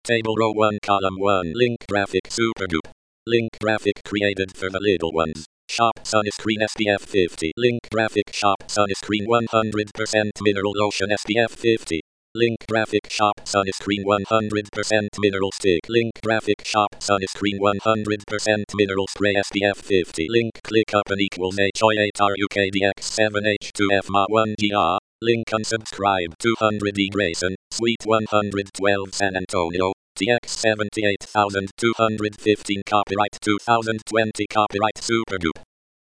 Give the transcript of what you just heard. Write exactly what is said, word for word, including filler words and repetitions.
Table row one column one. Link graphic Supergoop. Link graphic created for the little ones. Shop sunscreen S P F fifty. Link graphic shop sunscreen one hundred percent mineral lotion S P F fifty. Link graphic shop sunscreen one hundred percent mineral stick. Link graphic shop sunscreen one hundred percent mineral spray S P F fifty. Link click up and equals H O eight R U K D X seven H two F M A one G R. Link unsubscribe two hundred E Grayson, Suite one hundred twelve San Antonio, T X seventy-eight thousand two hundred fifteen. Copyright two thousand twenty. Copyright Supergoop.